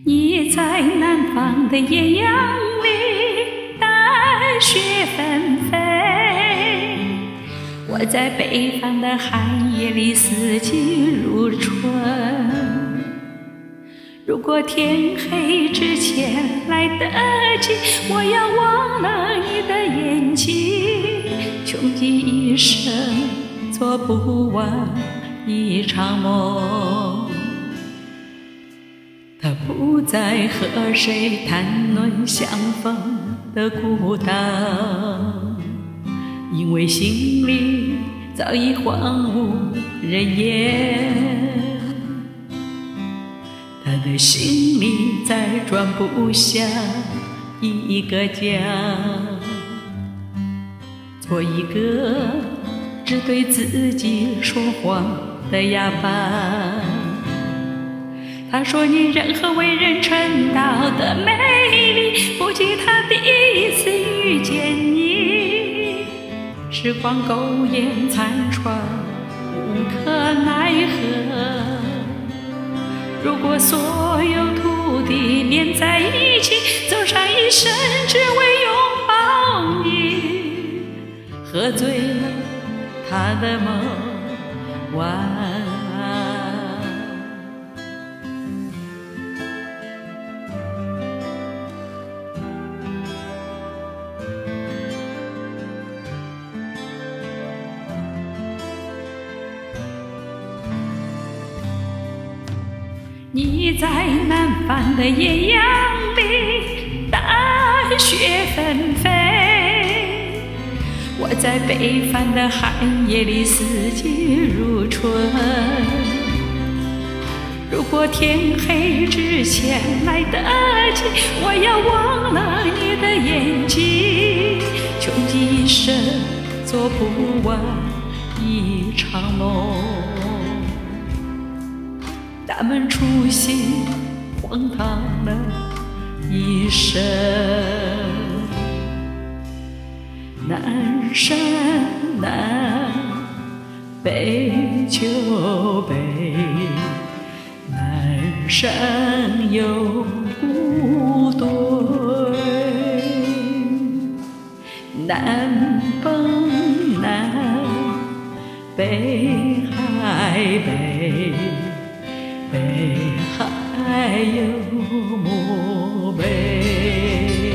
你在南方的艳阳里，大雪纷飞；我在北方的寒夜里，四季如春。如果天黑之前来得及，我要忘了你的眼睛，穷极一生做不完一场梦。他不再和谁谈论相逢的孤单，因为心里早已荒无人烟。他的心里再装不下一个家，做一个只对自己说谎的哑巴。他说你任何为人称道的美丽，不及他第一次遇见你。时光苟延残喘，无可奈何。如果所有土地连在一起，走上一生只为拥抱你，喝醉了他的梦，晚安。你在南方的艳阳里，大雪纷飞；我在北方的寒夜里，四季如春。如果天黑之前来得及，我要忘了你的眼睛，穷极一生做不完一场梦。他们出席荒唐了一生，南山南，北秋北，南山有古堆，南风南，北海北，北海有漠北。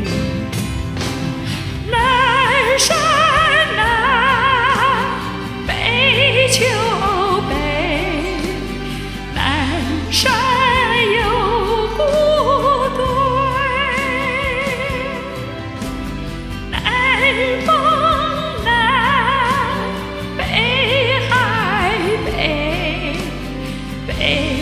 南山南，北秋北，南山有古堆，南风南，北海北，北